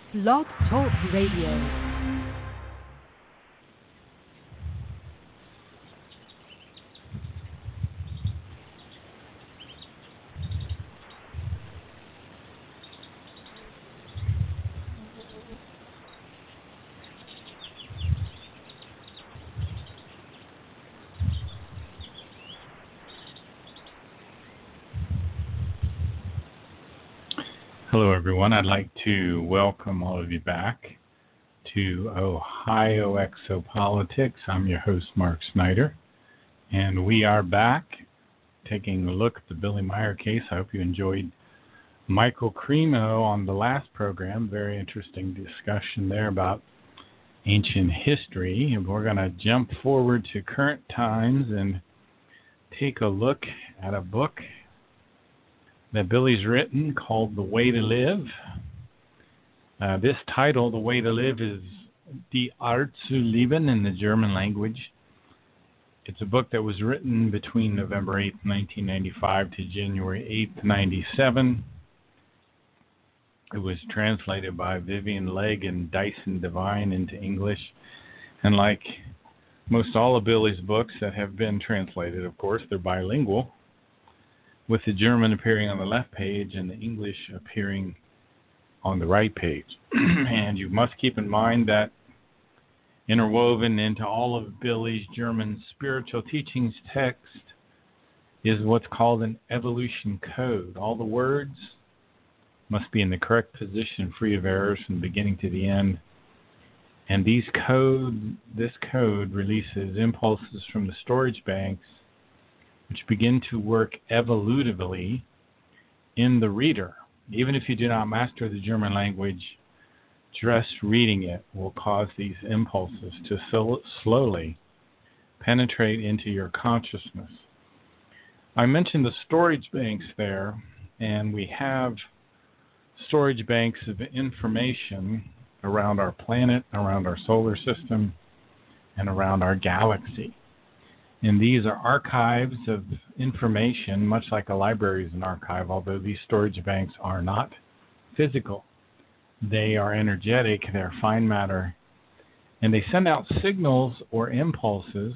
Blog Talk Radio. Hello, everyone. I'd like to welcome all of you back to Ohio Exopolitics. I'm your host, Mark Snyder, and we are back taking a look at the Billy Meier case. I hope you enjoyed Michael Cremo on the last program. Very interesting discussion there about ancient history, and we're going to jump forward to current times and take a look at a book that Billy's written called The Way to Live. This title, The Way to Live, is Die Art zu Leben in the German language. It's a book that was written between November 8th, 1995 to January 8th, 97. It was translated by Vivian Legge and Dyson Devine into English. And like most all of Billy's books that have been translated, of course, they're bilingual, with the German appearing on the left page and the English appearing on the right page. And you must keep in mind that interwoven into all of Billy's German spiritual teachings text is what's called an evolution code. All the words must be in the correct position, free of errors from the beginning to the end. And this code releases impulses from the storage banks which begin to work evolutively in the reader. Even if you do not master the German language, just reading it will cause these impulses to slowly penetrate into your consciousness. I mentioned the storage banks there, and we have storage banks of information around our planet, around our solar system, and around our galaxy. And these are archives of information, much like a library is an archive, although these storage banks are not physical. They are energetic, they're fine matter, and they send out signals or impulses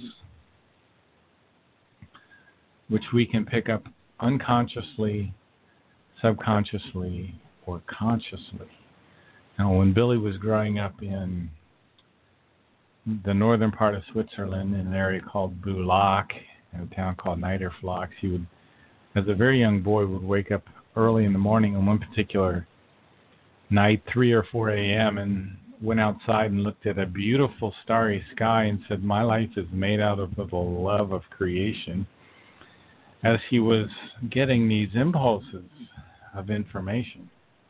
which we can pick up unconsciously, subconsciously, or consciously. Now, when Billy was growing up in the northern part of Switzerland, in an area called Bulak, in a town called Niederflachs, he would, as a very young boy, would wake up early in the morning on one particular night, 3 or 4 a.m., and went outside and looked at a beautiful starry sky and said, "My life is made out of the love of creation," as he was getting these impulses of information.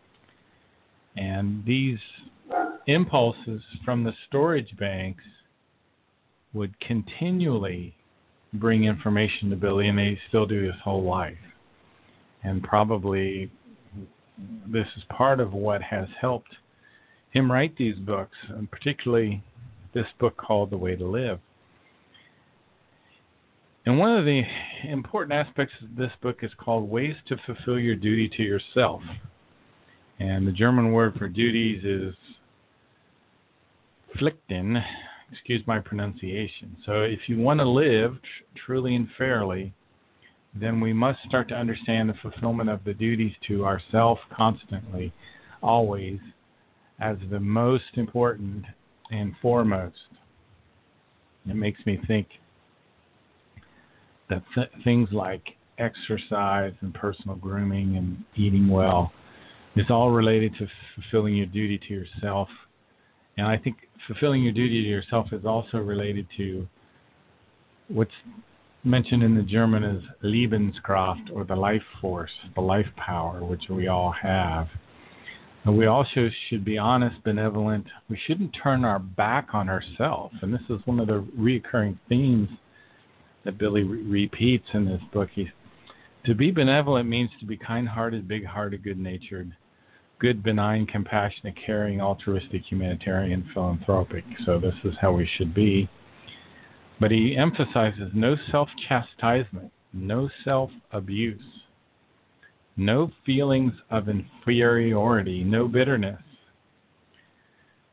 And these impulses from the storage banks would continually bring information to Billy, and they still do his whole life. And probably this is part of what has helped him write these books, and particularly this book called The Way to Live. And one of the important aspects of this book is called Ways to Fulfill Your Duty to Yourself. And the German word for duties is Pflichten, excuse my pronunciation. So if you want to live truly and fairly, then we must start to understand the fulfillment of the duties to ourselves constantly, always, as the most important and foremost. It makes me think that things like exercise and personal grooming and eating well is all related to fulfilling your duty to yourself. And I think fulfilling your duty to yourself is also related to what's mentioned in the German as Lebenskraft, or the life force, the life power, which we all have. And we also should be honest, benevolent. We shouldn't turn our back on ourselves. And this is one of the recurring themes that Billy repeats in this book. To be benevolent means to be kind-hearted, big-hearted, good-natured, good, benign, compassionate, caring, altruistic, humanitarian, philanthropic. So this is how we should be. But he emphasizes no self-chastisement, no self-abuse, no feelings of inferiority, no bitterness,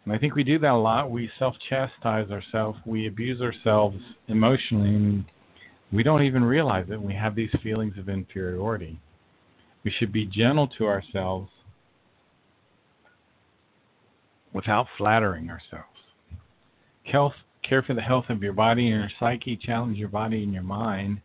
And I think we do that a lot. We self-chastise ourselves. We abuse ourselves emotionally, and we don't even realize it. We have these feelings of inferiority. We should be gentle to ourselves without flattering ourselves. Care for the health of your body and your psyche. Challenge your body and your mind.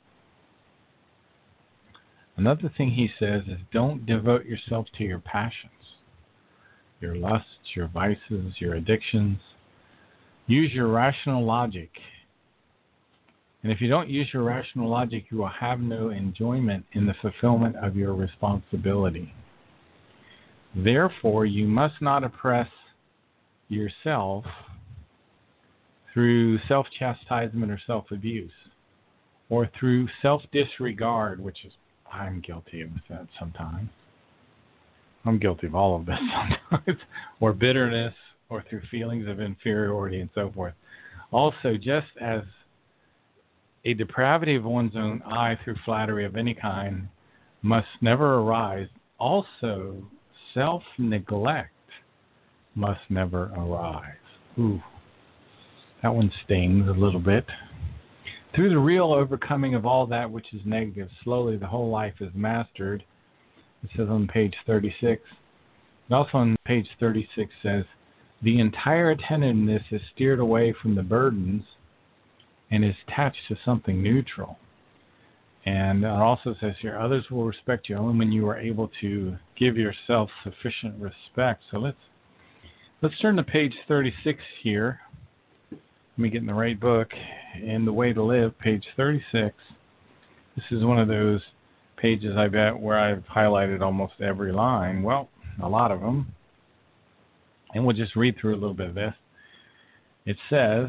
Another thing he says is don't devote yourself to your passions, your lusts, your vices, your addictions. Use your rational logic. And if you don't use your rational logic, you will have no enjoyment in the fulfillment of your responsibility. Therefore, you must not oppress yourself through self-chastisement or self-abuse, or through self-disregard, which is, I'm guilty of that sometimes. I'm guilty of all of this sometimes, or bitterness, or through feelings of inferiority and so forth. Also, just as a depravity of one's own eye through flattery of any kind must never arise, also self-neglect must never arise. Ooh, that one stings a little bit. Through the real overcoming of all that which is negative, slowly the whole life is mastered. It says on page 36. And also on page 36 says, the entire attentiveness is steered away from the burdens and is attached to something neutral. And it also says here, others will respect you only when you are able to give yourself sufficient respect. So let's turn to page 36 here. Let me get in the right book. In The Way to Live, page 36. This is one of those pages, I bet, where I've highlighted almost every line. Well, a lot of them. And we'll just read through a little bit of this. It says,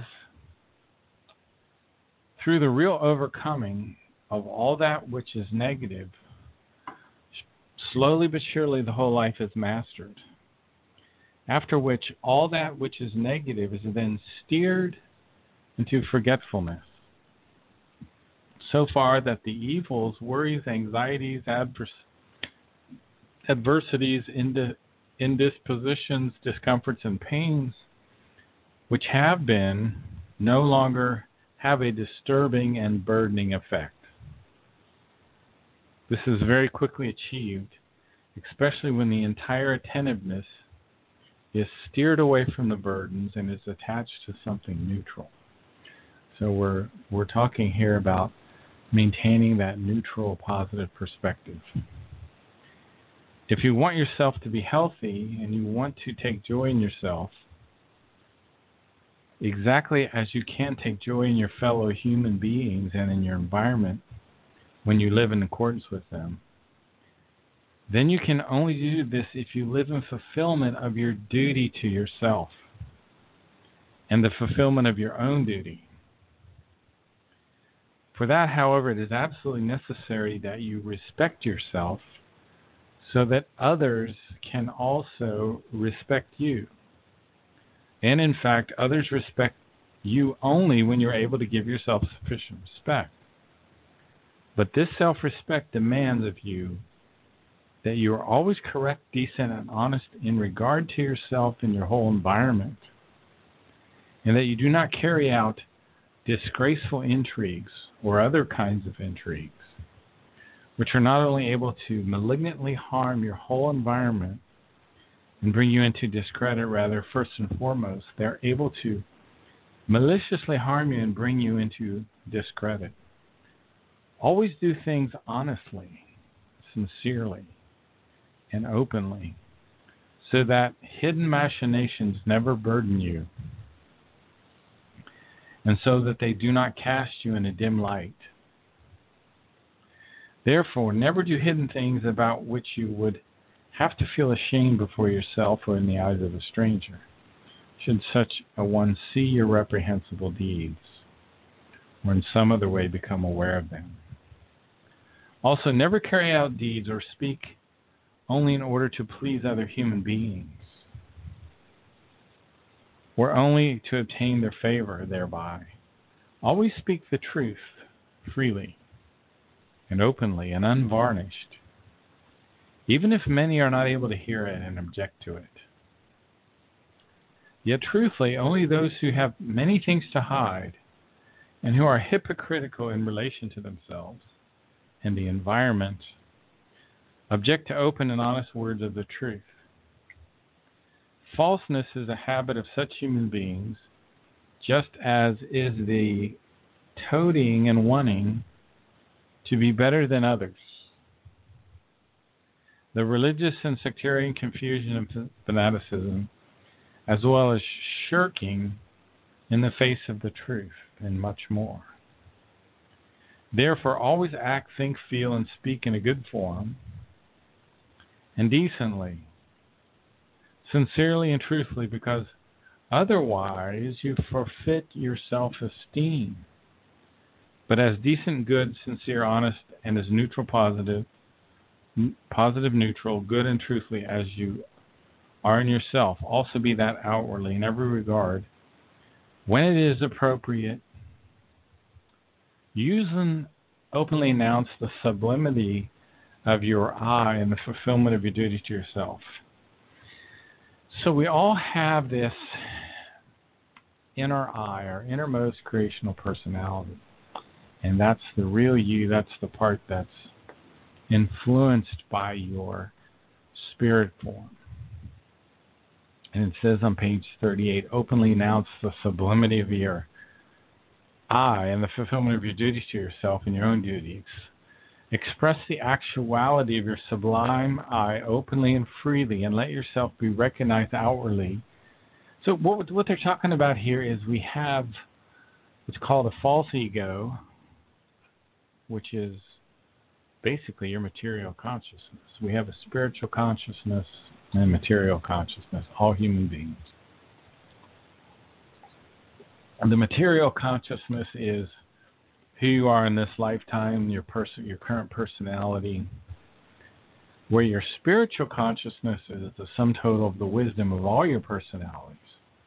through the real overcoming of all that which is negative, slowly but surely the whole life is mastered. After which all that which is negative is then steered into forgetfulness, so far that the evils, worries, anxieties, adversities, indispositions, discomforts, and pains, which have been, no longer have a disturbing and burdening effect. This is very quickly achieved, especially when the entire attentiveness is steered away from the burdens and is attached to something neutral. So we're talking here about maintaining that neutral, positive perspective. If you want yourself to be healthy and you want to take joy in yourself, exactly as you can take joy in your fellow human beings and in your environment when you live in accordance with them, then you can only do this if you live in fulfillment of your duty to yourself and the fulfillment of your own duty. For that, however, it is absolutely necessary that you respect yourself so that others can also respect you. And in fact, others respect you only when you're able to give yourself sufficient respect. But this self-respect demands of you that you are always correct, decent, and honest in regard to yourself and your whole environment, and that you do not carry out disgraceful intrigues or other kinds of intrigues, which are not only able to malignantly harm your whole environment and bring you into discredit, rather, first and foremost, they're able to maliciously harm you and bring you into discredit. Always do things honestly, sincerely, and openly, so that hidden machinations never burden you, and so that they do not cast you in a dim light. Therefore, never do hidden things about which you would have to feel ashamed before yourself or in the eyes of a stranger, should such a one see your reprehensible deeds, or in some other way become aware of them. Also, never carry out deeds or speak only in order to please other human beings, or only to obtain their favor thereby. Always speak the truth freely and openly and unvarnished, even if many are not able to hear it and object to it. Yet truthfully, only those who have many things to hide and who are hypocritical in relation to themselves and the environment object to open and honest words of the truth. Falseness is a habit of such human beings, just as is the toadying and wanting to be better than others. The religious and sectarian confusion and fanaticism, as well as shirking in the face of the truth, and much more. Therefore, always act, think, feel, and speak in a good form, and decently, sincerely and truthfully, because otherwise you forfeit your self-esteem. But as decent, good, sincere, honest, and as neutral, positive, neutral, good, and truthfully as you are in yourself, also be that outwardly in every regard, when it is appropriate. Use and openly announce the sublimity of your I and the fulfillment of your duty to yourself. So we all have this inner I, our innermost creational personality. And that's the real you. That's the part that's influenced by your spirit form. And it says on page 38, openly announce the sublimity of your I and the fulfillment of your duties to yourself and your own duties. Express the actuality of your sublime I openly and freely, and let yourself be recognized outwardly. So what they're talking about here is we have what's called a false ego, which is basically your material consciousness. We have a spiritual consciousness and material consciousness, all human beings. And the material consciousness is who you are in this lifetime, your current personality, where your spiritual consciousness is the sum total of the wisdom of all your personalities.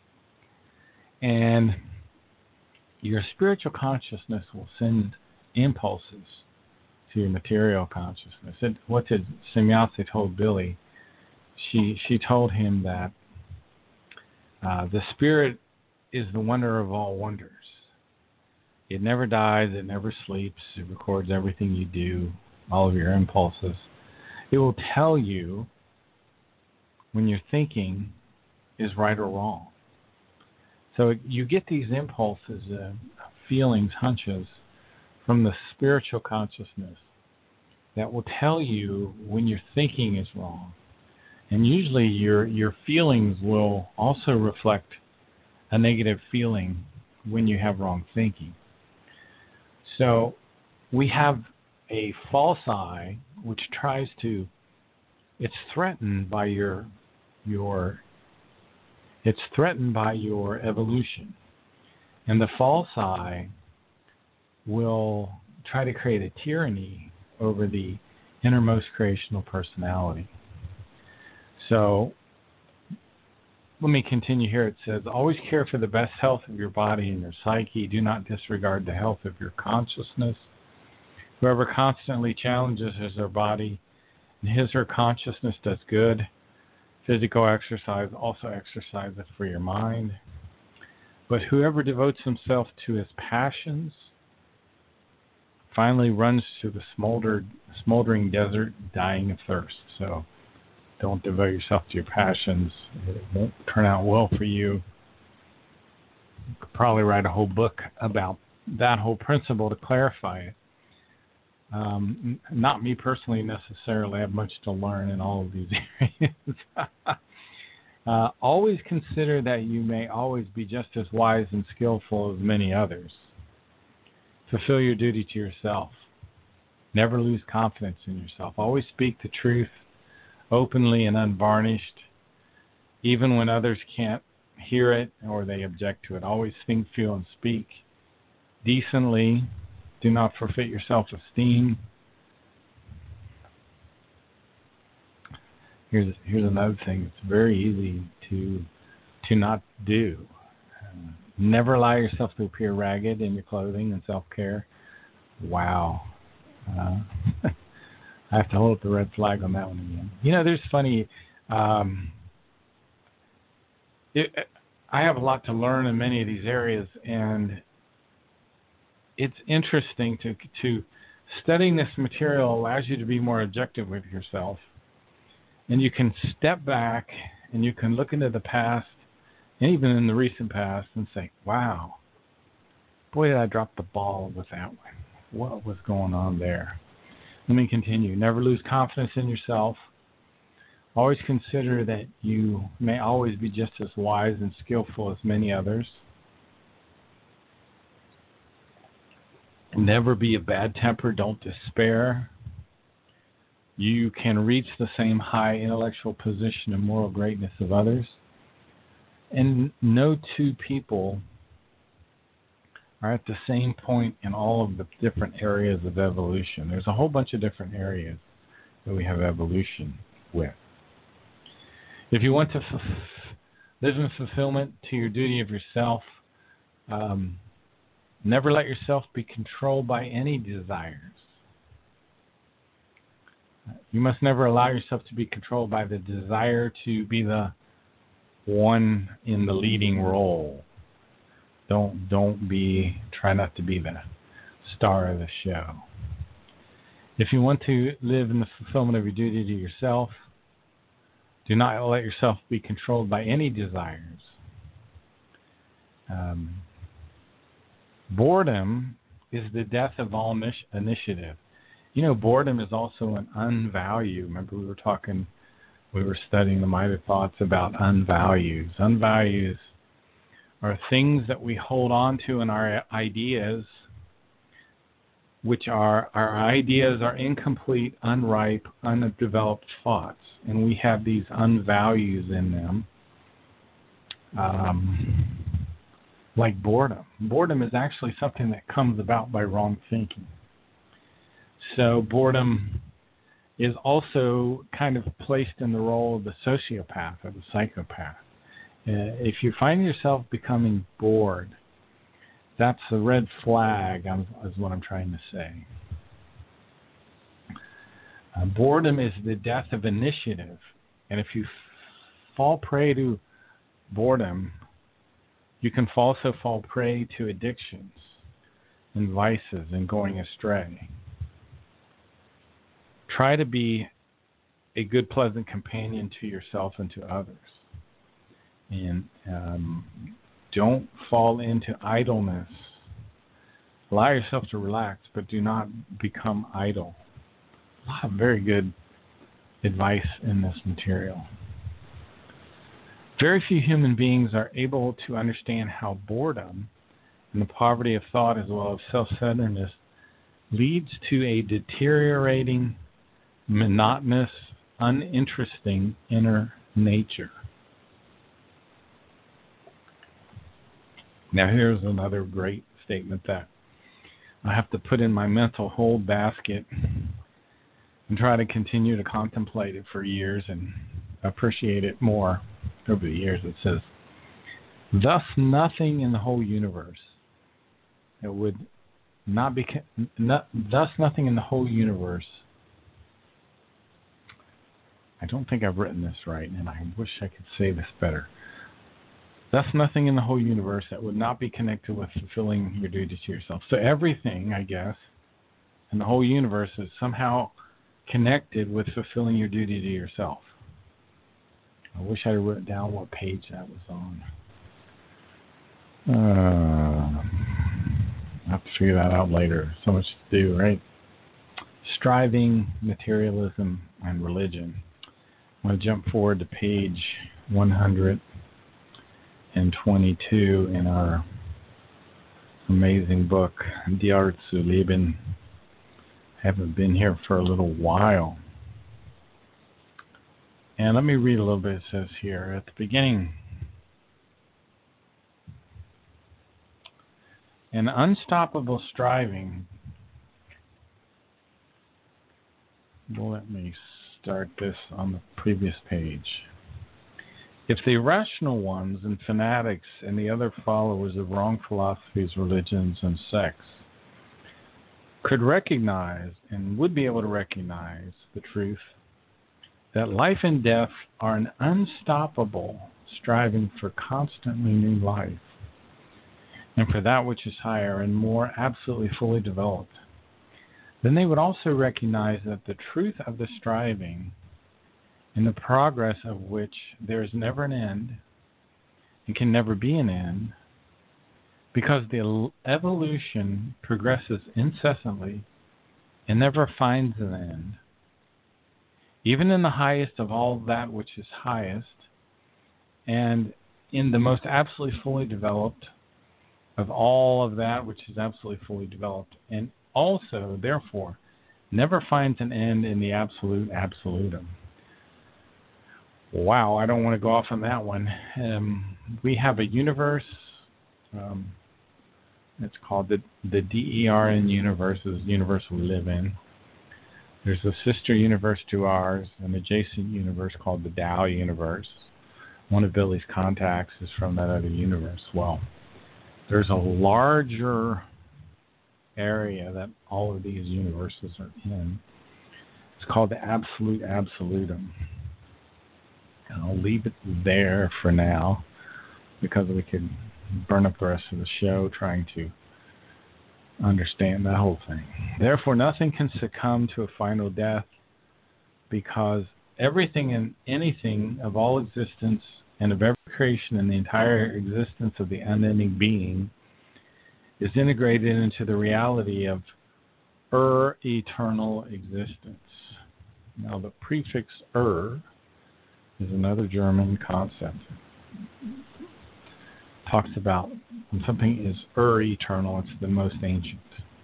And your spiritual consciousness will send impulses to your material consciousness. What did Semyase told Billy? She told him that the spirit is the wonder of all wonders. It never dies, it never sleeps, it records everything you do, all of your impulses. It will tell you when your thinking is right or wrong. So you get these impulses, feelings, hunches from the spiritual consciousness that will tell you when your thinking is wrong. And usually your feelings will also reflect a negative feeling when you have wrong thinking. So we have a false I, which tries to, it's threatened by your evolution. And the false I will try to create a tyranny over the innermost creational personality. So let me continue here. It says, always care for the best health of your body and your psyche. Do not disregard the health of your consciousness. Whoever constantly challenges their body and his or her consciousness does good. Physical exercise also exercises for your mind. But whoever devotes himself to his passions finally runs to the smoldering desert, dying of thirst. So don't devote yourself to your passions. It won't turn out well for you. You could probably write a whole book about that whole principle to clarify it. Not me personally necessarily. I have much to learn in all of these areas. Always consider that you may always be just as wise and skillful as many others. Fulfill your duty to yourself. Never lose confidence in yourself. Always speak the truth openly and unvarnished, even when others can't hear it or they object to it. Always think, feel, and speak decently. Do not forfeit your self-esteem. Here's another thing. It's very easy to not do. Never allow yourself to appear ragged in your clothing and self-care. Wow. I have to hold up the red flag on that one again. You know, there's funny. I have a lot to learn in many of these areas, and it's interesting to studying this material allows you to be more objective with yourself, and you can step back and you can look into the past and even in the recent past and say, wow, boy, did I drop the ball with that one. What was going on there? Let me continue. Never lose confidence in yourself. Always consider that you may always be just as wise and skillful as many others. Never be a bad temper. Don't despair. You can reach the same high intellectual position and moral greatness of others. And no two people are at the same point in all of the different areas of evolution. There's a whole bunch of different areas that we have evolution with. If you want to live in fulfillment to your duty of yourself, never let yourself be controlled by any desires. You must never allow yourself to be controlled by the desire to be the one in the leading role. Try not to be the star of the show. If you want to live in the fulfillment of your duty to yourself, do not let yourself be controlled by any desires. Boredom is the death of all initiative. You know, boredom is also an unvalue. Remember we were studying the Mighty Thoughts about unvalues. Unvalues are things that we hold on to in our ideas, which are our ideas are incomplete, unripe, undeveloped thoughts. And we have these unvalues in them, like boredom. Boredom is actually something that comes about by wrong thinking. So boredom is also kind of placed in the role of the sociopath or the psychopath. If you find yourself becoming bored, that's a red flag, is what I'm trying to say. Boredom is the death of initiative. And if you fall prey to boredom, you can also fall prey to addictions and vices and going astray. Try to be a good, pleasant companion to yourself and to others. And don't fall into idleness. Allow yourself to relax, but do not become idle. A lot of very good advice in this material. Very few human beings are able to understand how boredom and the poverty of thought as well as self-centeredness leads to a deteriorating, monotonous, uninteresting inner nature. Now here's another great statement that I have to put in my mental hold basket and try to continue to contemplate it for years and appreciate it more over the years. It says, thus nothing in the whole universe that would not be, thus nothing in the whole universe. I don't think I've written this right, and I wish I could say this better. Thus nothing in the whole universe that would not be connected with fulfilling your duty to yourself. So everything, I guess, in the whole universe is somehow connected with fulfilling your duty to yourself. I wish I had written down what page that was on. I'll have to figure that out later. So much to do, right? Striving, materialism, and religion. I'm going to jump forward to page 122 in our amazing book, Die Art zu Leben. I haven't been here for a little while. And let me read a little bit. It says here at the beginning, an unstoppable striving. Well, let me start this on the previous page. If the irrational ones and fanatics and the other followers of wrong philosophies, religions, and sects could recognize and would be able to recognize the truth that life and death are an unstoppable striving for constantly new life, and for that which is higher and more absolutely fully developed, then they would also recognize that the truth of the striving, in the progress of which there is never an end and can never be an end, because the evolution progresses incessantly and never finds an end, even in the highest of all that which is highest, and in the most absolutely fully developed of all of that which is absolutely fully developed, and also, therefore, never finds an end in the absolute absolutum. Wow, I don't want to go off on that one. We have a universe. It's called the DERN universe, is the universe we live in. There's a sister universe to ours, an adjacent universe called the Tao universe. One of Billy's contacts is from that other universe. Well, there's a larger area that all of these universes are in. It's called the absolute absolutum. And I'll leave it there for now because we could burn up the rest of the show trying to understand that whole thing. Therefore, nothing can succumb to a final death, because everything and anything of all existence and of every creation and the entire existence of the unending being is integrated into the reality of eternal existence. Now, the prefix is another German concept. Talks about when something is eternal, it's the most ancient.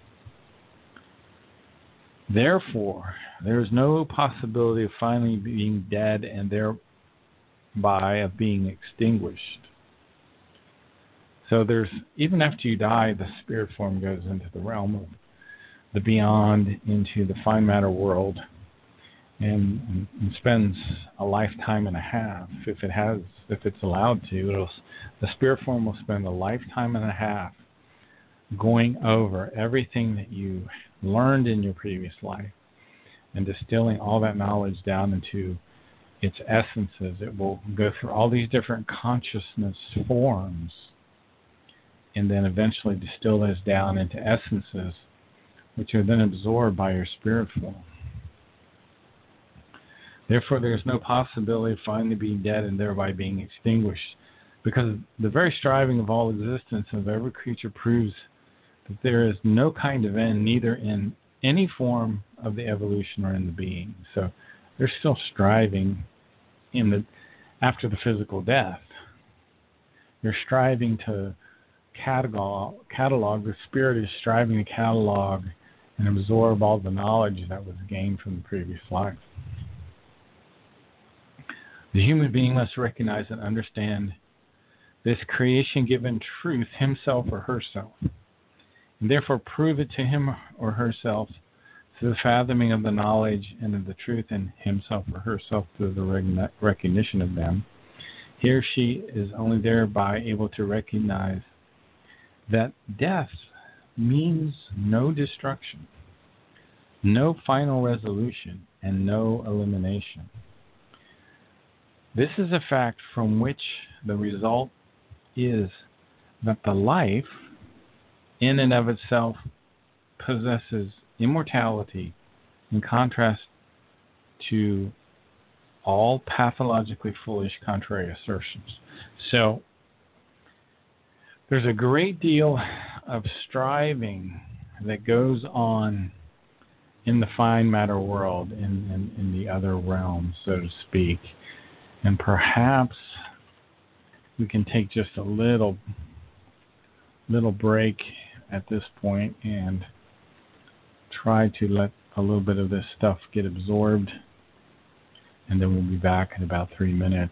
Therefore, there is no possibility of finally being dead and thereby of being extinguished. So there's, even after you die, the spirit form goes into the realm of the beyond, into the fine matter world, and spends a lifetime and a half, if it's allowed to. The spirit form will spend a lifetime and a half going over everything that you learned in your previous life and distilling all that knowledge down into its essences. It will go through all these different consciousness forms and then eventually distill those down into essences, which are then absorbed by your spirit form. Therefore, there is no possibility of finally being dead and thereby being extinguished, because the very striving of all existence of every creature proves that there is no kind of end, neither in any form of the evolution or in the being. So they're still striving after the physical death. They're striving to catalog. The spirit is striving to catalog and absorb all the knowledge that was gained from the previous life. The human being must recognize and understand this creation-given truth, himself or herself, and therefore prove it to him or herself through the fathoming of the knowledge and of the truth in himself or herself through the recognition of them. He or she is only thereby able to recognize that death means no destruction, no final resolution, and no elimination. This is a fact from which the result is that the life, in and of itself, possesses immortality in contrast to all pathologically foolish contrary assertions. So, there's a great deal of striving that goes on in the fine matter world, in the other realms, so to speak. And perhaps we can take just a little break at this point and try to let a little bit of this stuff get absorbed. And then we'll be back in about 3 minutes.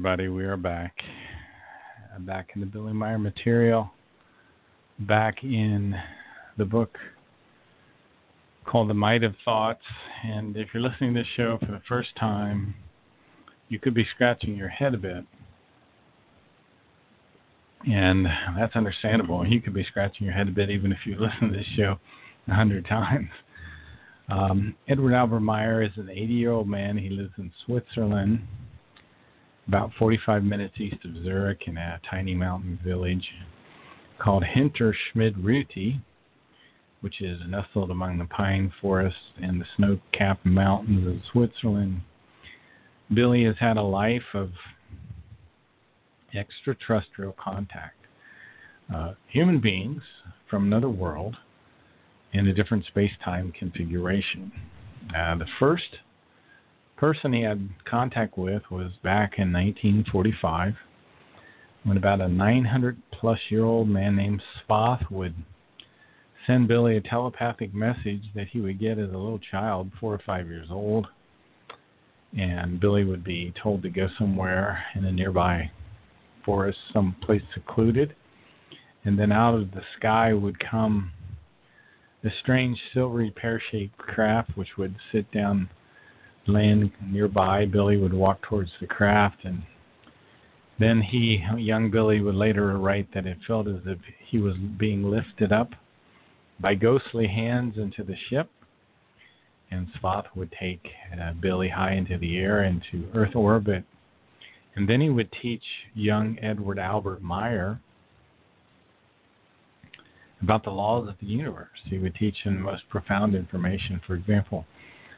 everybody. We are back. Back in the Billy Meier material. Back in the book called The Might of Thoughts. And if you're listening to this show for the first time, you could be scratching your head a bit. And that's understandable. You could be scratching your head a bit even if you listen to this show 100 times. Edward Albert Meier is an 80-year-old man. He lives in Switzerland, about 45 minutes east of Zurich in a tiny mountain village called Hinterschmidreuti, which is nestled among the pine forests and the snow-capped mountains of Switzerland. Billy has had a life of extraterrestrial contact. Human beings from another world in a different space-time configuration. The first person he had contact with was back in 1945, when about a 900-plus-year-old man named Spoth would send Billy a telepathic message that he would get as a little child, 4 or 5 years old, and Billy would be told to go somewhere in a nearby forest, someplace secluded, and then out of the sky would come the strange silvery pear-shaped craft, which would sit down, land nearby. Billy would walk towards the craft, and then young Billy, would later write that it felt as if he was being lifted up by ghostly hands into the ship, and Spoth would take Billy high into the air, into Earth orbit, and then he would teach young Edward Albert Meier about the laws of the universe. He would teach him the most profound information. For example,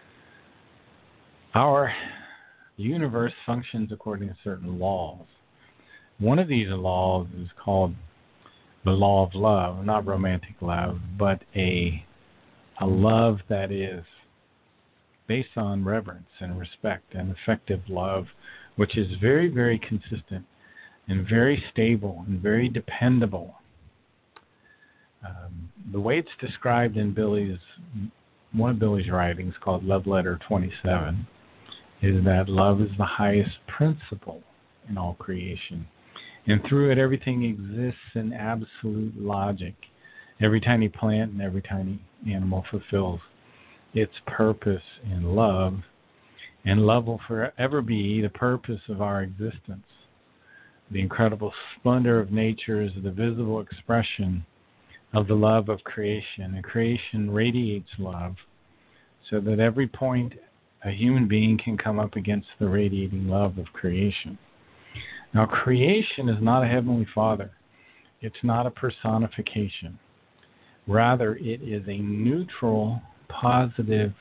our universe functions according to certain laws. One of these laws is called the law of love, not romantic love, but a love that is based on reverence and respect and effective love, which is very, very consistent and very stable and very dependable. The way it's described in one of Billy's writings, called Love Letter 27, is that love is the highest principle in all creation. And through it, everything exists in absolute logic. Every tiny plant and every tiny animal fulfills its purpose in love. And love will forever be the purpose of our existence. The incredible splendor of nature is the visible expression of the love of creation. And creation radiates love, so that every point a human being can come up against the radiating love of creation. Now, creation is not a heavenly father. It's not a personification. Rather, it is a neutral, positive,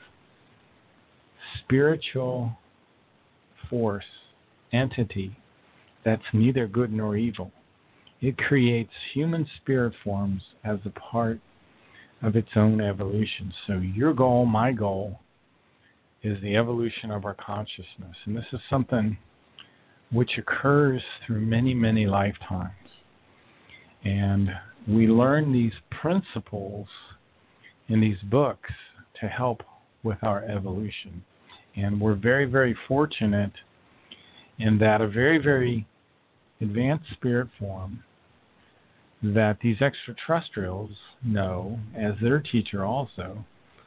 spiritual force, entity that's neither good nor evil. It creates human spirit forms as a part of its own evolution. So your goal, my goal, is the evolution of our consciousness. And this is something which occurs through many, many lifetimes. And we learn these principles in these books to help with our evolution. And we're very, very fortunate in that a very, very advanced spirit form that these extraterrestrials know as their teacher also,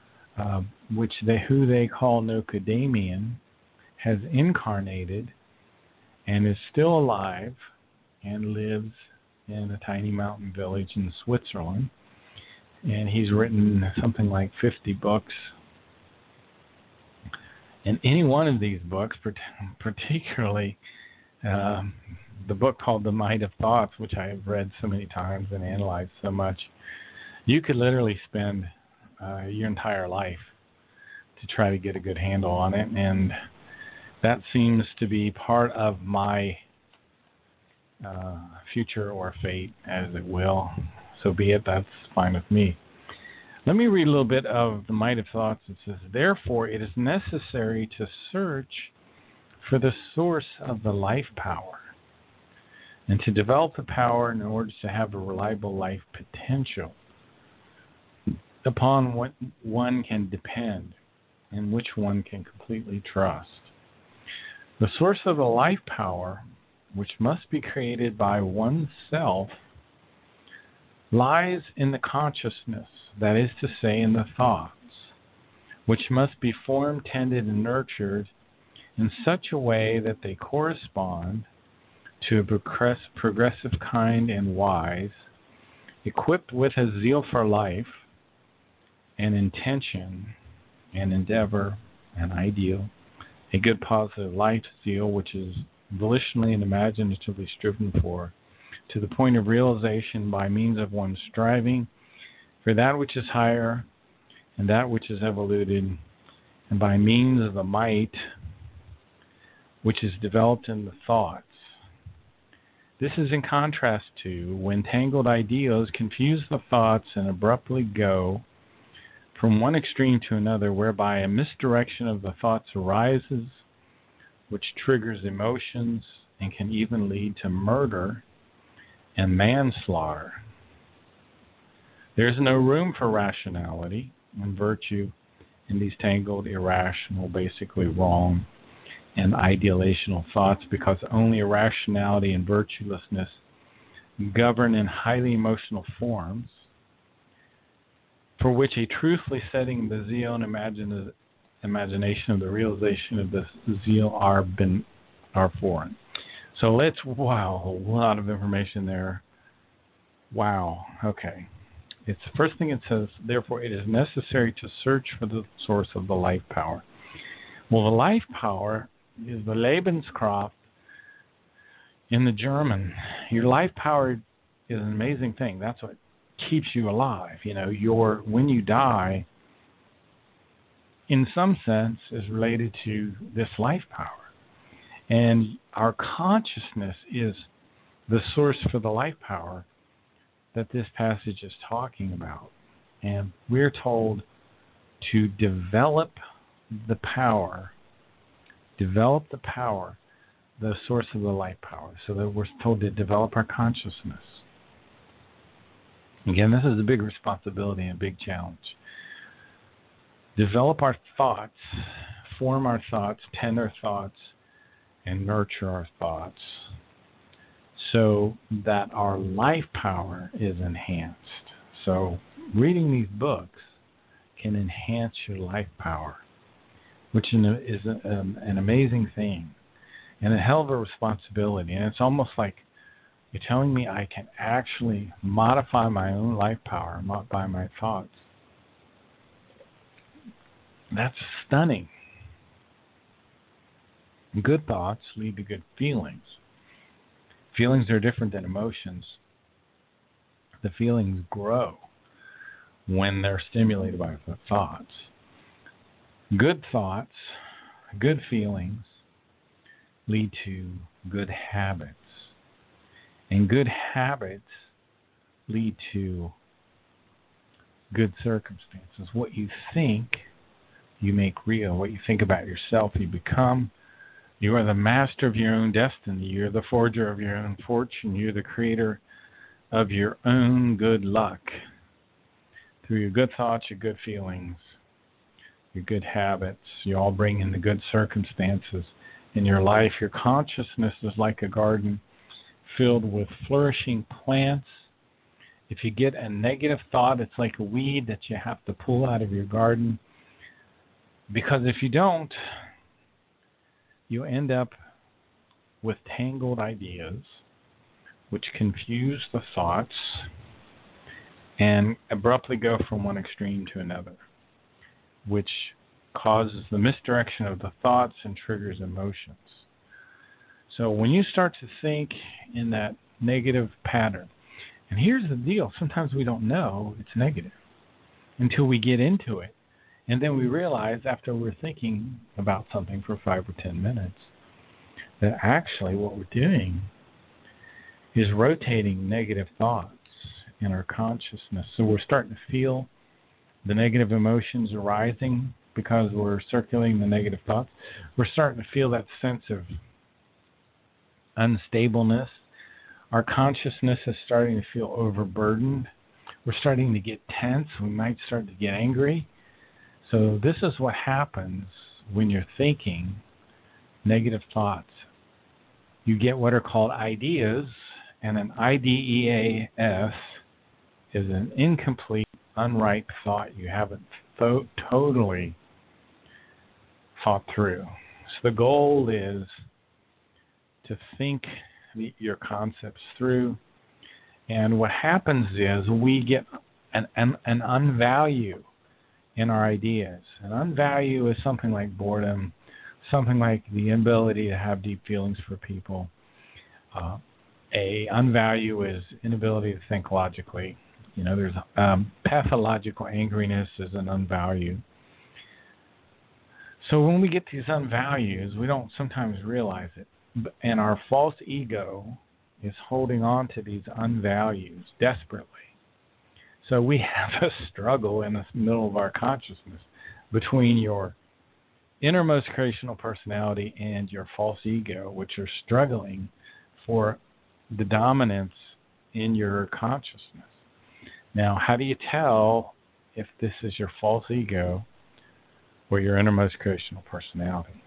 who they call Nocadamian, has incarnated and is still alive and lives in a tiny mountain village in Switzerland. And he's written something like 50 books. And any one of these books, particularly the book called The Might of Thoughts, which I have read so many times and analyzed so much, you could literally spend your entire life to try to get a good handle on it. And that seems to be part of my future or fate, as it will. So be it, that's fine with me. Let me read a little bit of The Might of Thoughts. It says, therefore, it is necessary to search for the source of the life power and to develop the power in order to have a reliable life potential upon what one can depend and which one can completely trust. The source of the life power which must be created by oneself, lies in the consciousness, that is to say, in the thoughts, which must be formed, tended, and nurtured in such a way that they correspond to a progressive kind and wise, equipped with a zeal for life, an intention, an endeavor, an ideal, a good positive life zeal which is volitionally and imaginatively striven for, to the point of realization by means of one striving for that which is higher and that which is evoluted, and by means of the might which is developed in the thoughts. This is in contrast to when tangled ideas confuse the thoughts and abruptly go from one extreme to another, whereby a misdirection of the thoughts arises, which triggers emotions and can even lead to murder and manslaughter. There is no room for rationality and virtue in these tangled, irrational, basically wrong, and ideational thoughts, because only irrationality and virtuelessness govern in highly emotional forms, for which a truthfully setting the zeal and imagination of the realization of this zeal are foreign. So wow, a lot of information there. Wow, okay. It's the first thing it says, therefore it is necessary to search for the source of the life power. Well, the life power is the Lebenskraft in the German. Your life power is an amazing thing. That's what keeps you alive. You know, when you die, in some sense, is related to this life power. And our consciousness is the source for the life power that this passage is talking about. And we're told to develop the power, the source of the life power, so that we're told to develop our consciousness. Again, this is a big responsibility and a big challenge. Develop our thoughts, form our thoughts, tend our thoughts, and nurture our thoughts so that our life power is enhanced. So reading these books can enhance your life power, which is an amazing thing and a hell of a responsibility. And it's almost like you're telling me I can actually modify my own life power by my thoughts. That's stunning. Good thoughts lead to good feelings. Feelings are different than emotions. The feelings grow when they're stimulated by the thoughts. Good thoughts, good feelings lead to good habits. And good habits lead to good circumstances. What you think, you make real. What you think about yourself, you become. You are the master of your own destiny. You're the forger of your own fortune. You're the creator of your own good luck. Through your good thoughts, your good feelings, your good habits, you all bring in the good circumstances in your life. Your consciousness is like a garden filled with flourishing plants. If you get a negative thought, it's like a weed that you have to pull out of your garden. Because if you don't, you end up with tangled ideas which confuse the thoughts and abruptly go from one extreme to another, which causes the misdirection of the thoughts and triggers emotions. So when you start to think in that negative pattern, and here's the deal, sometimes we don't know it's negative until we get into it. And then we realize after we're thinking about something for 5 or 10 minutes that actually what we're doing is rotating negative thoughts in our consciousness. So we're starting to feel the negative emotions arising because we're circulating the negative thoughts. We're starting to feel that sense of unstableness. Our consciousness is starting to feel overburdened. We're starting to get tense. We might start to get angry. So this is what happens when you're thinking negative thoughts. you get what are called ideas, and an IDEAS is an incomplete, unripe thought you haven't totally thought through. So the goal is to think your concepts through, and what happens is we get an unvalue in our ideas. An unvalue is something like boredom, something like the inability to have deep feelings for people. A unvalue is inability to think logically. There's pathological angriness is an unvalue. So when we get these unvalues, we don't sometimes realize it. And our false ego is holding on to these unvalues desperately. So we have a struggle in the middle of our consciousness between your innermost creational personality and your false ego, which are struggling for the dominance in your consciousness. Now, how do you tell if this is your false ego or your innermost creational personality?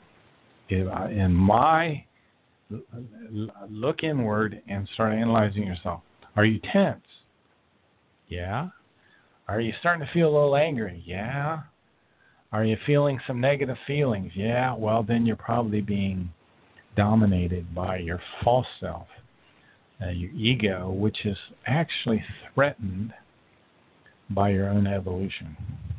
Look inward and start analyzing yourself. Are you tense? Yeah. Are you starting to feel a little angry? Yeah. Are you feeling some negative feelings? Yeah. Well, then you're probably being dominated by your false self, your ego, which is actually threatened by your own evolution.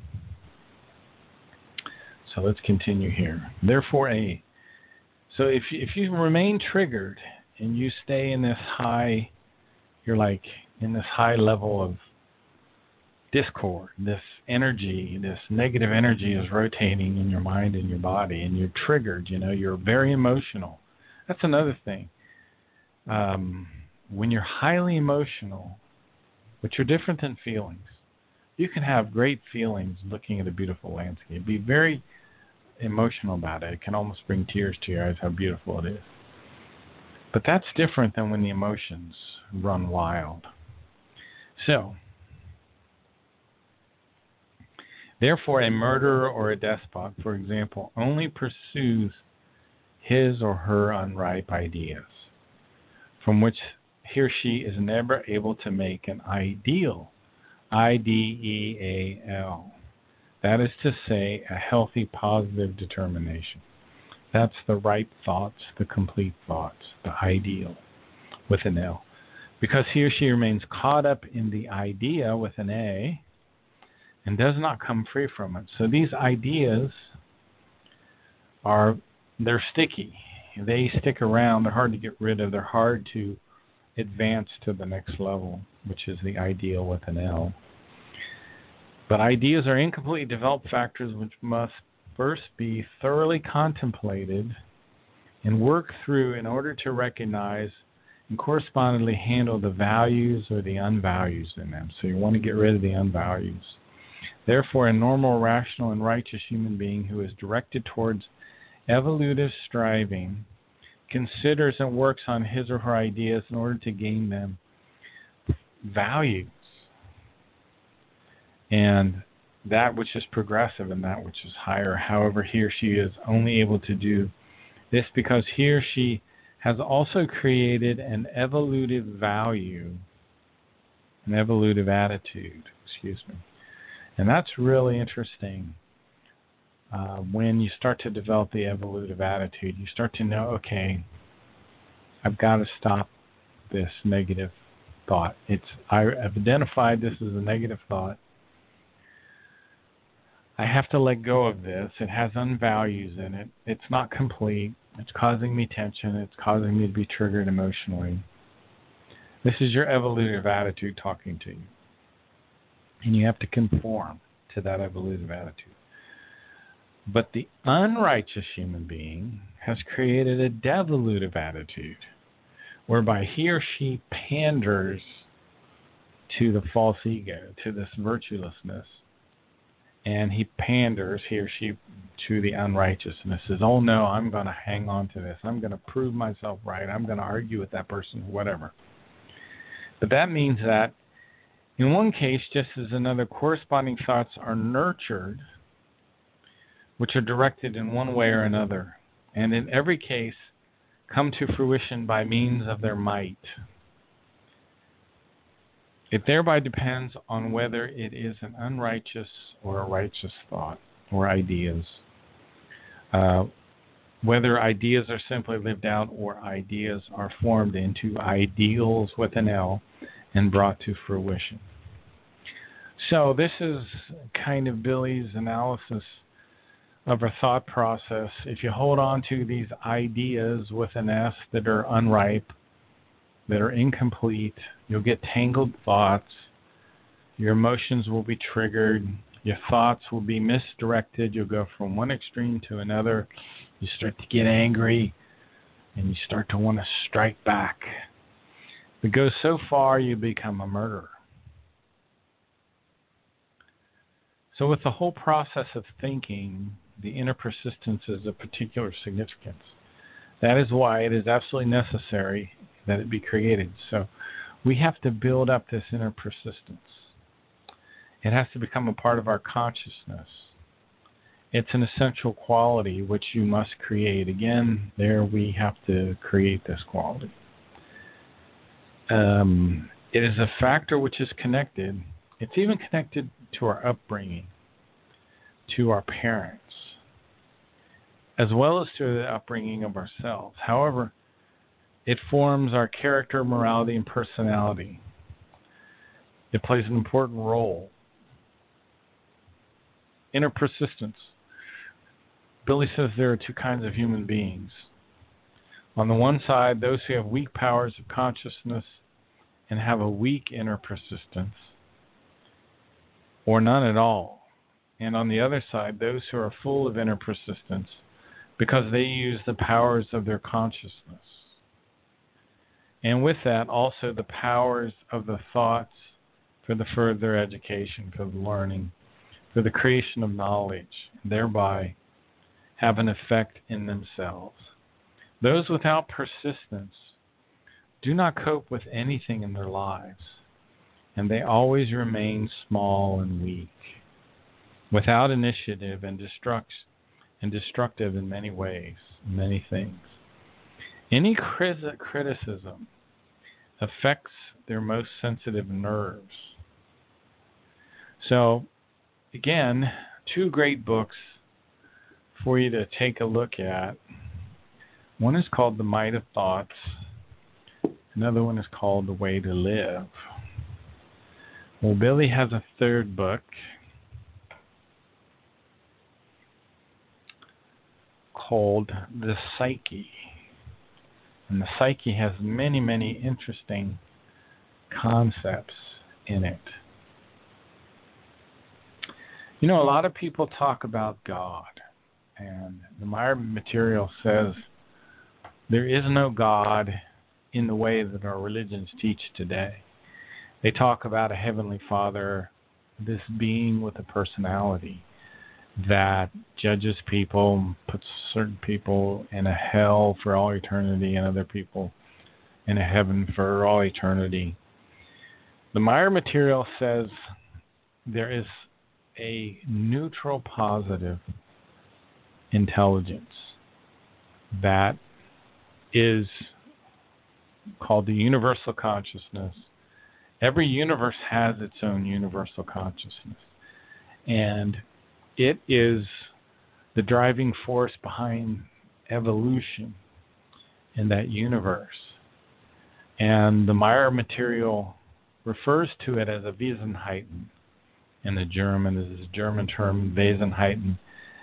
So let's continue here. Therefore, so if you remain triggered and you stay in this high, you're like in this high level of discord, this energy, this negative energy is rotating in your mind and your body, and you're triggered, you're very emotional. That's another thing. When you're highly emotional, which are different than feelings, you can have great feelings looking at a beautiful landscape. Be very emotional about it. It can almost bring tears to your eyes how beautiful it is. But that's different than when the emotions run wild. So, therefore, a murderer or a despot, for example, only pursues his or her unripe ideas, from which he or she is never able to make an ideal, IDEAL. That is to say, a healthy, positive determination. That's the ripe thoughts, the complete thoughts, the ideal with an L. Because he or she remains caught up in the idea with an A and does not come free from it. So these ideas they're sticky. They stick around. They're hard to get rid of. They're hard to advance to the next level, which is the ideal with an L. But ideas are incompletely developed factors which must first be thoroughly contemplated and worked through in order to recognize and correspondingly handle the values or the unvalues in them. So you want to get rid of the unvalues. Therefore, a normal, rational, and righteous human being who is directed towards evolutive striving considers and works on his or her ideas in order to gain them values. And that which is progressive and that which is higher. However, he or she is only able to do this because he or she has also created an evolutive value, an evolutive attitude, And that's really interesting. When you start to develop the evolutive attitude, you start to know, okay, I've got to stop this negative thought. I've identified this as a negative thought. I have to let go of this. It has unvalues in it. It's not complete. It's causing me tension. It's causing me to be triggered emotionally. This is your evolutive attitude talking to you. And you have to conform to that evolutive attitude. But the unrighteous human being has created a devolutive attitude, whereby he or she panders to the false ego, to this virtuelessness, and he panders, he or she, to the unrighteousness. Says, oh no, I'm going to hang on to this. I'm going to prove myself right. I'm going to argue with that person, whatever. But that means that in one case, just as another, corresponding thoughts are nurtured, which are directed in one way or another. And in every case, come to fruition by means of their might. It thereby depends on whether it is an unrighteous or a righteous thought or ideas. Whether ideas are simply lived out or ideas are formed into ideals with an L and brought to fruition. So this is kind of Billy's analysis of our thought process. If you hold on to these ideas with an S that are unripe, that are incomplete, you'll get tangled thoughts. Your emotions will be triggered. Your thoughts will be misdirected. You'll go from one extreme to another. You start to get angry, and you start to want to strike back. If it goes so far, you become a murderer. So with the whole process of thinking, the inner persistence is of particular significance. That is why it is absolutely necessary that it be created. So we have to build up this inner persistence. It has to become a part of our consciousness. It's an essential quality which you must create. Again, there we have to create this quality. It is a factor which is connected. It's even connected to our upbringing, to our parents, as well as to the upbringing of ourselves. However, it forms our character, morality, and personality. It plays an important role. Inner persistence. Billy says there are two kinds of human beings. On the one side, those who have weak powers of consciousness and have a weak inner persistence, or none at all. And on the other side, those who are full of inner persistence because they use the powers of their consciousness. And with that, also the powers of the thoughts for the further education, for the learning, for the creation of knowledge, and thereby have an effect in themselves. Those without persistence do not cope with anything in their lives, and they always remain small and weak, without initiative and destructive in many ways, many things. Any criticism affects their most sensitive nerves. So, again, two great books for you to take a look at. One is called The Might of Thoughts. Another one is called The Way to Live. Well, Billy has a third book called The Psyche. And the psyche has many, many interesting concepts in it. You know, a lot of people talk about God, and the Meyer material says there is no God in the way that our religions teach today. They talk about a heavenly Father, this being with a personality that judges people, puts certain people in a hell for all eternity and other people in a heaven for all eternity. The Meyer material says there is a neutral positive intelligence that is called the universal consciousness. Every universe has its own universal consciousness, and it is the driving force behind evolution in that universe. And the Meyer material refers to it as a Wesenheiten in the German. This is a German term, Wesenheiten.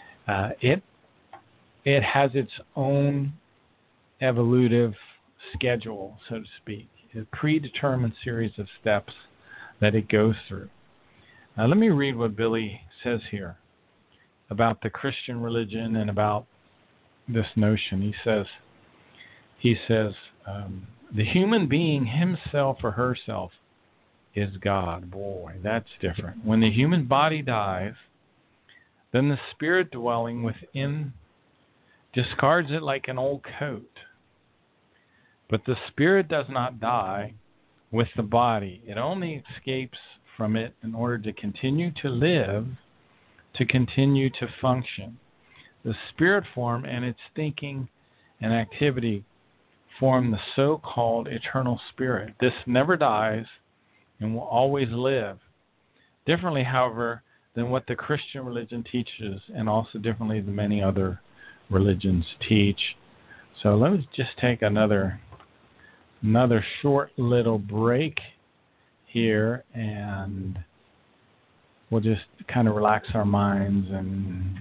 It has its own evolutive schedule, so to speak, a predetermined series of steps that it goes through. Now, let me read what Billy says here about the Christian religion and about this notion. He says, the human being himself or herself is God. Boy, that's different. When the human body dies, then the spirit dwelling within discards it like an old coat. But the spirit does not die with the body. It only escapes from it in order to continue to live, to continue to function. The spirit form and its thinking and activity form the so-called eternal spirit. This never dies and will always live. Differently, however, than what the Christian religion teaches, and also differently than many other religions teach. So let me just take another short little break here, and we'll just kind of relax our minds and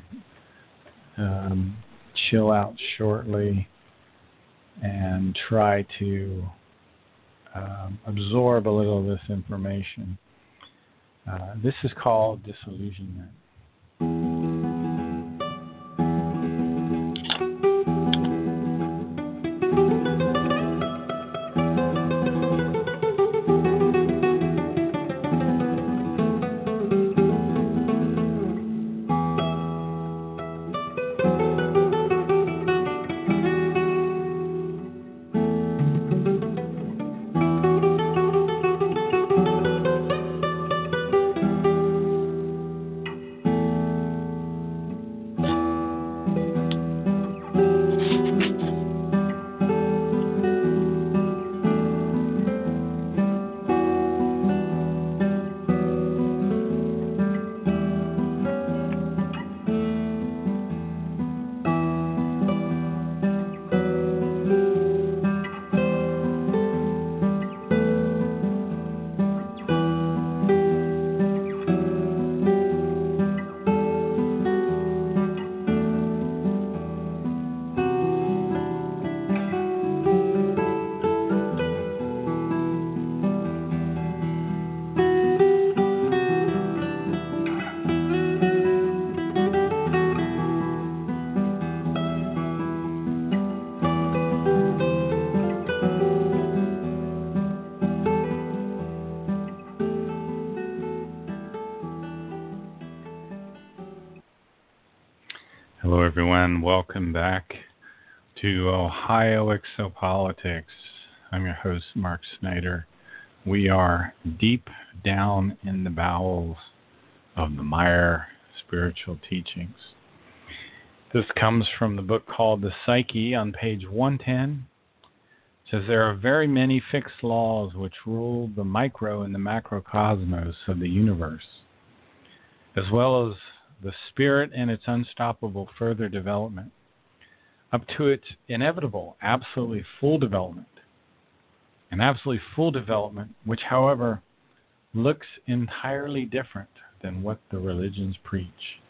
chill out shortly and try to absorb a little of this information. This is called disillusionment. Hello, everyone. Welcome back to Ohio Exopolitics. I'm your host, Mark Snyder. We are deep down in the bowels of the Meyer Spiritual Teachings. This comes from the book called The Psyche on page 110. It says, there are very many fixed laws which rule the micro and the macrocosmos of the universe, as well as the spirit and its unstoppable further development, up to its inevitable, absolutely full development. An absolutely full development, which, however, looks entirely different than what the religions preach.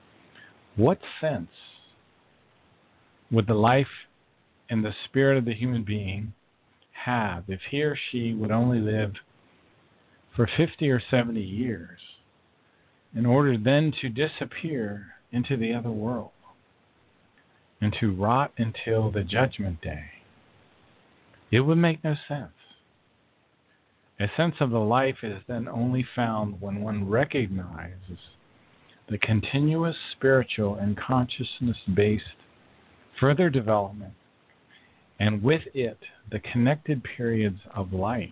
What sense would the life and the spirit of the human being have if he or she would only live for 50 or 70 years in order then to disappear into the other world and to rot until the judgment day? It would make no sense. A sense of the life is then only found when one recognizes the continuous spiritual and consciousness-based further development, and with it, the connected periods of life.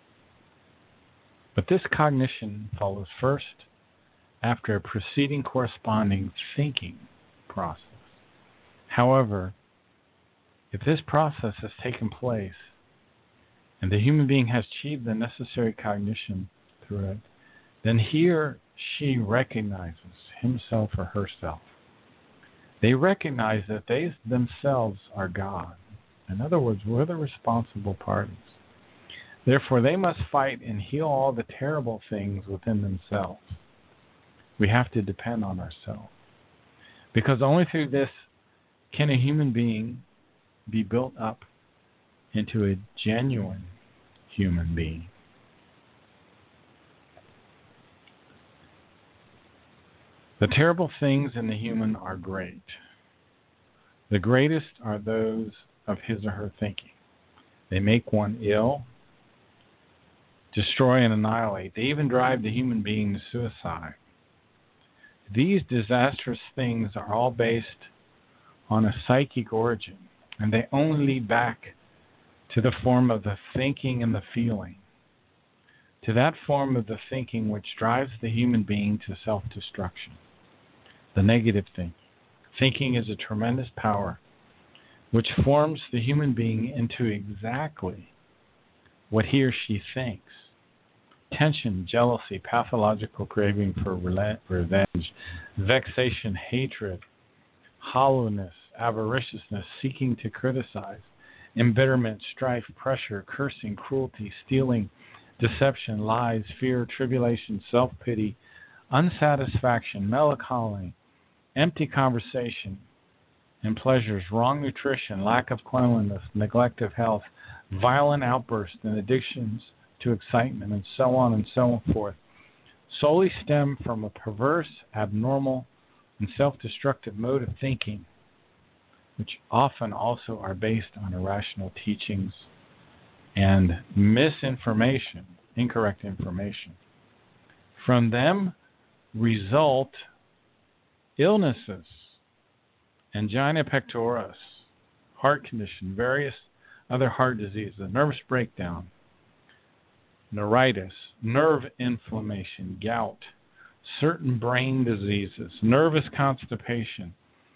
But this cognition follows first after a preceding corresponding thinking process. However, if this process has taken place and the human being has achieved the necessary cognition through it, then he or she recognizes himself or herself. They recognize that they themselves are God. In other words, we're the responsible parties. Therefore, they must fight and heal all the terrible things within themselves. We have to depend on ourselves, because only through this can a human being be built up into a genuine human being. The terrible things in the human are great. The greatest are those of his or her thinking. They make one ill, destroy and annihilate. They even drive the human being to suicide. These disastrous things are all based on a psychic origin, and they only lead back to the form of the thinking and the feeling, to that form of the thinking which drives the human being to self-destruction, the negative thinking. Thinking is a tremendous power which forms the human being into exactly what he or she thinks. Tension, jealousy, pathological craving for revenge, vexation, hatred, hollowness, avariciousness, seeking to criticize, embitterment, strife, pressure, cursing, cruelty, stealing, deception, lies, fear, tribulation, self-pity, unsatisfaction, melancholy, empty conversation and pleasures, wrong nutrition, lack of cleanliness, neglect of health, violent outbursts and addictions to excitement, and so on and so forth, solely stem from a perverse, abnormal, and self-destructive mode of thinking, which often also are based on irrational teachings and misinformation, incorrect information. From them result illnesses, angina pectoris, heart condition, various other heart diseases, nervous breakdown, neuritis, nerve inflammation, gout, certain brain diseases, nervous constipation,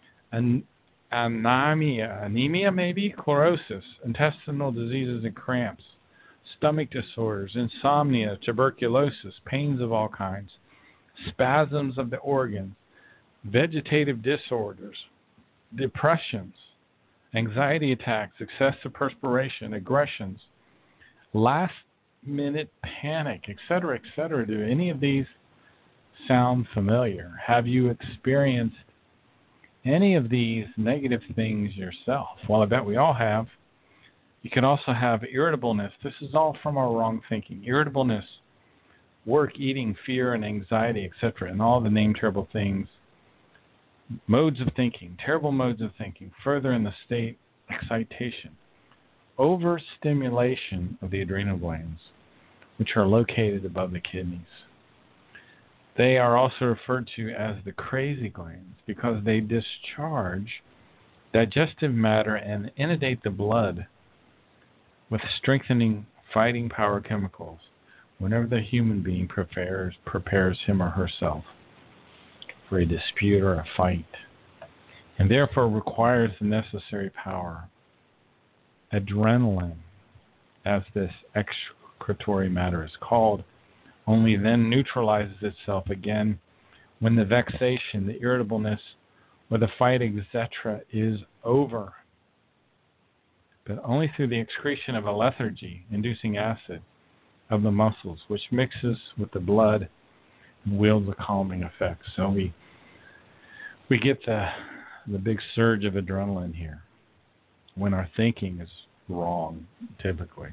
anemia maybe, chlorosis, intestinal diseases and cramps, stomach disorders, insomnia, tuberculosis, pains of all kinds, spasms of the organs, vegetative disorders, depressions, anxiety attacks, excessive perspiration, aggressions, last-minute panic, etc., etc. Do any of these sound familiar? Have you experienced any of these negative things yourself? Well, I bet we all have. You can also have irritableness. This is all from our wrong thinking. Irritableness, work, eating, fear, and anxiety, etc., and all the named terrible things. Modes of thinking, terrible modes of thinking, further in the state, excitation, overstimulation of the adrenal glands, which are located above the kidneys. They are also referred to as the crazy glands because they discharge digestive matter and inundate the blood with strengthening, fighting power chemicals whenever the human being prepares him or herself for a dispute or a fight, and therefore requires the necessary power. Adrenaline, as this excretory matter is called, only then neutralizes itself again when the vexation, the irritableness, or the fight, etc., is over, but only through the excretion of a lethargy-inducing acid of the muscles, which mixes with the blood and wields a calming effect. So we get the big surge of adrenaline here when our thinking is wrong, typically.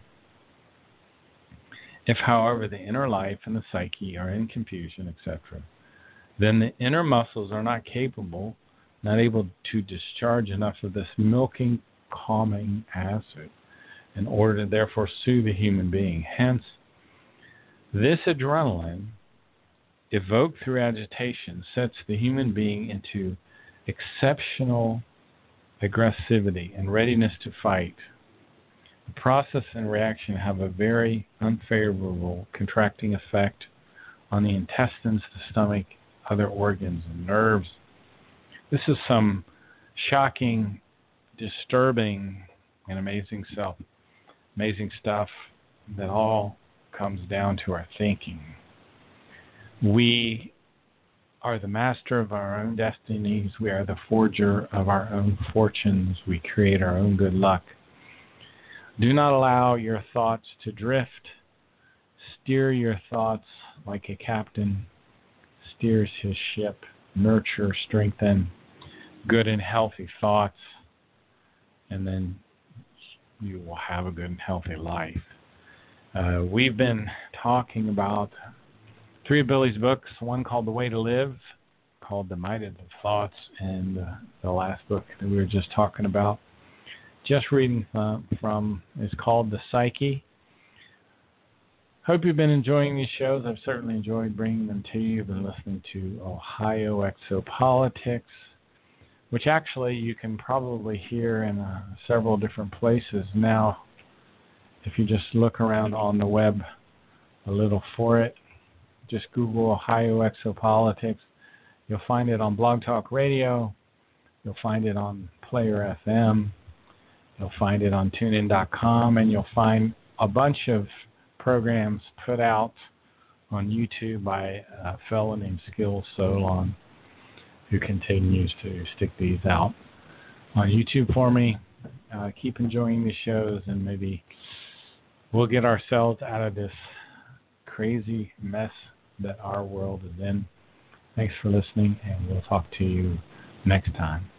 If, however, the inner life and the psyche are in confusion, etc., then the inner muscles are not able to discharge enough of this milking, calming acid in order to therefore soothe the human being. Hence, this adrenaline, evoked through agitation, sets the human being into exceptional aggressivity and readiness to fight. The process and reaction have a very unfavorable contracting effect on the intestines, the stomach, other organs, and nerves. This is some shocking, disturbing, and amazing stuff that all comes down to our thinking. We are the master of our own destinies. We are the forger of our own fortunes. We create our own good luck. Do not allow your thoughts to drift. Steer your thoughts like a captain steers his ship. Nurture, strengthen good and healthy thoughts, and then you will have a good and healthy life. We've been talking about three of Billy's books, one called The Way to Live, called The Might of the Thoughts, and the last book that we were just talking about, just reading from, is called The Psyche. Hope you've been enjoying these shows. I've certainly enjoyed bringing them to you. You've been listening to Ohio Exopolitics, which actually you can probably hear in several different places now. If you just look around on the web a little for it, just Google Ohio Exopolitics. You'll find it on Blog Talk Radio. You'll find it on Player FM. You'll find it on tunein.com, and you'll find a bunch of programs put out on YouTube by a fellow named Skill Solon, who continues to stick these out on YouTube for me. Keep enjoying the shows, and maybe we'll get ourselves out of this crazy mess that our world is in. Thanks for listening, and we'll talk to you next time.